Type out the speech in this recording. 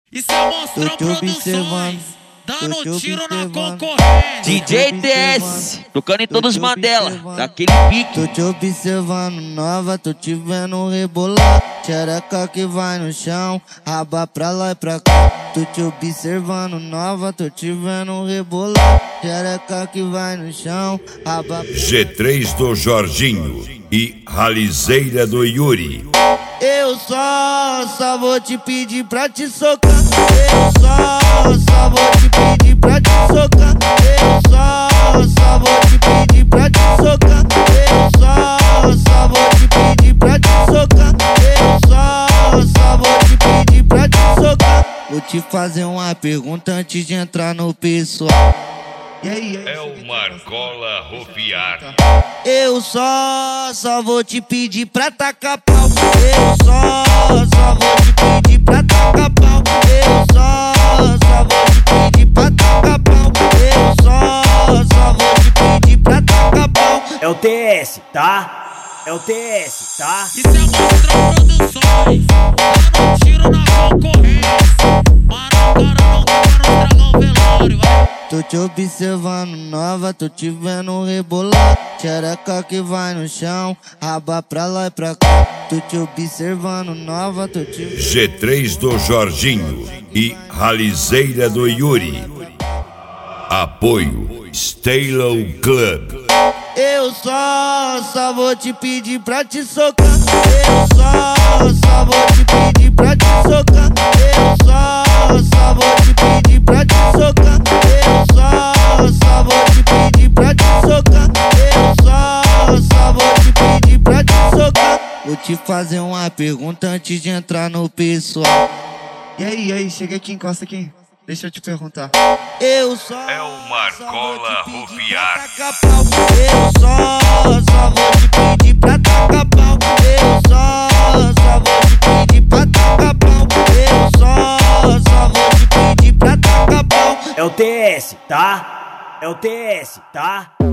Isso é Monstrão Produções, dando tiro na concorrência. DJ TS, tocando em todos os Mandela, daquele pique. Tô te observando nova, tô te vendo rebolar. Xereca que vai no chão, raba pra lá e pra cá. Tô te observando nova, tô te vendo rebolar. Xereca que vai no chão, raba. G3 do Jorginho e Ralizeira do Yuri. Eu só vou te pedir pra te socar. Eu só vou te pedir pra te socar. Eu só vou te pedir pra te socar. Eu só vou te pedir pra te socar. Eu só vou te pedir pra te socar. Vou te fazer uma pergunta antes de entrar no pessoal. E aí? É o Marcola Rofiar. Eu só vou te pedir pra tacar pau. Eu só vou te pedir pra tacar pau. Eu só vou te pedir pra tacar pau. Eu só vou te pedir pra tacar pau. É o TS, tá? É o TS, tá? Isso é Monstrão Produções, dando tiro na concorrência. Para o cara não estragar o velório, vai. Tô te observando nova, tô te vendo rebolar. Xereca que vai no chão, raba pra lá e pra cá. Tô te observando nova, tô te vendo. G3 do Jorginho e Ralizeira do Yuri. Apoio Stalo Club. Eu só vou te pedir pra te socar. Eu só vou te pedir pra te socar. Eu só vou te pedir pra te socar. Eu só vou te pedir pra te socar. Eu só vou te pedir pra te socar. Vou te fazer uma pergunta antes de entrar no pessoal. E aí, chega aqui, encosta aqui. Deixa eu te perguntar. Eu só É o Marcola Rofiar. Eu só vou te pedir pra tacar pau. Eu só vou te pedir pra tacar pau. Eu só vou te pedir pra tacar pau. É o TS, tá? É o TS, tá?